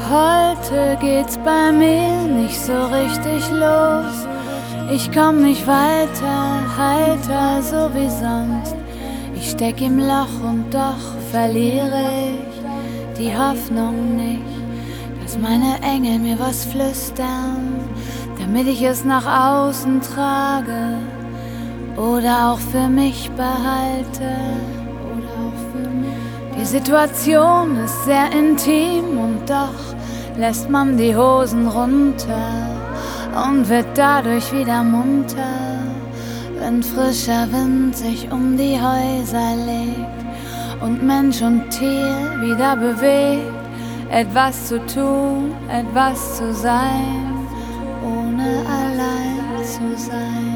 heute geht's bei mir nicht so richtig los. Ich komm nicht weiter, heiter so wie sonst. Ich steck im Loch und doch verliere ich die Hoffnung nicht, dass meine Engel mir was flüstern, damit ich es nach außen trage oder auch für mich behalte. Die Situation ist sehr intim und doch lässt man die Hosen runter und wird dadurch wieder munter, wenn frischer Wind sich um die Häuser legt und Mensch und Tier wieder bewegt, etwas zu tun, etwas zu sein, ohne allein zu sein.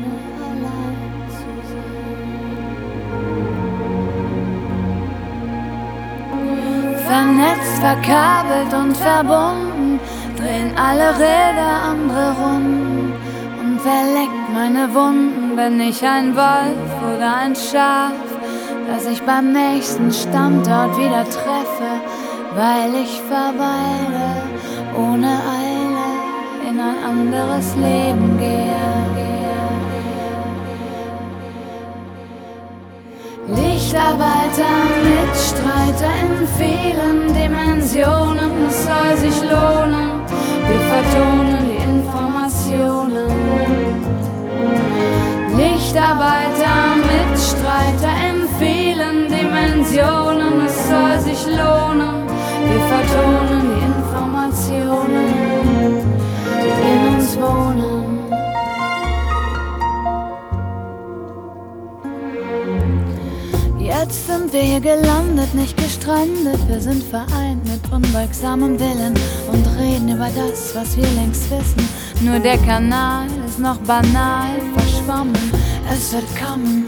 Vernetzt, verkabelt und verbunden, drehen alle Räder andere Runden. Und wer leckt meine Wunden, bin ich ein Wolf oder ein Schaf, das ich beim nächsten Standort wieder treffe, weil ich verweile, ohne Eile in ein anderes Leben gehe. Lichtarbeiter, Mitstreiter in vielen Dimensionen, es soll sich lohnen, wir vertonen die Informationen. Lichtarbeiter, Mitstreiter in vielen Dimensionen, es soll sich lohnen, wir vertonen die Informationen, die in uns wohnen. Jetzt sind wir hier gelandet, nicht gestrandet. Wir sind vereint mit unbeugsamem Willen und reden über das, was wir längst wissen. Nur der Kanal ist noch banal verschwommen. Es wird kommen,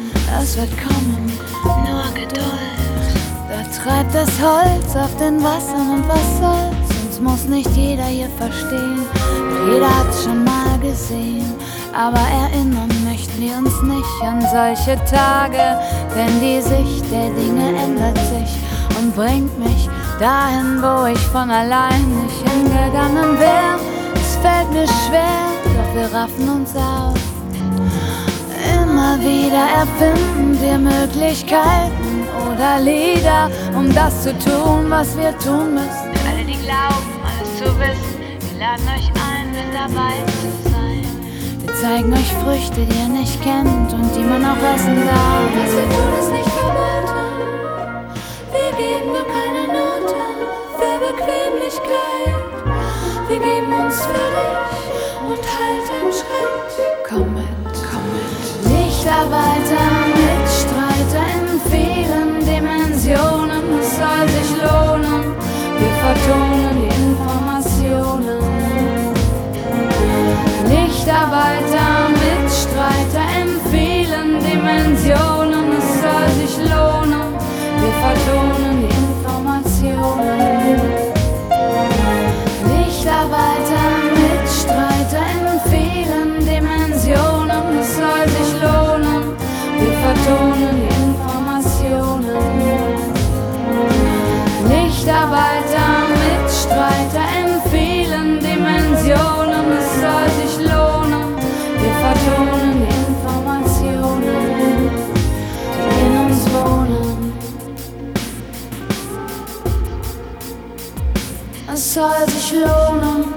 nur Geduld. Da treibt das Holz auf den Wassern und was soll's? Uns muss nicht jeder hier verstehen, jeder hat's schon mal gesehen. Aber erinnern möchten wir uns nicht an solche Tage, denn die Sicht der Dinge ändert sich und bringt mich dahin, wo ich von allein nicht hingegangen wär. Es fällt mir schwer, doch wir raffen uns auf. Immer wieder erfinden wir Möglichkeiten oder Lieder, um das zu tun, was wir tun müssen. Für alle, die glauben, alles zu wissen, wir laden euch ein, mit dabei zu sein. Wir zeigen euch Früchte, die ihr nicht kennt und die man auch essen darf. Was wir tun, ist nicht verboten. Wir geben nur keine Note für Bequemlichkeit. Wir geben uns für dich und halten Schritt. Komm mit, komm mit. Lichtarbeiter, Mitstreiter in vielen Dimensionen, es soll sich lohnen. Wir vertonen die Informationen. Lichtarbeiter, Mitstreiter in vielen Dimensionen, es soll sich lohnen, wir vertonen die Informationen. Lichtarbeiter, Mitstreiter in vielen Dimensionen, es soll sich lohnen, wir vertonen die Informationen. Lichtarbeiter, Mitstreiter in vielen Dimensionen, es soll sich lohnen, wir vertonen die Informationen, die in uns wohnen. Es soll sich lohnen.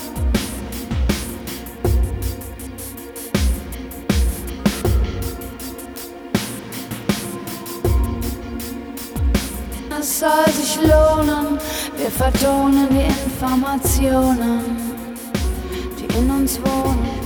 Es soll sich lohnen, wir vertonen die Informationen, die in uns wohnen.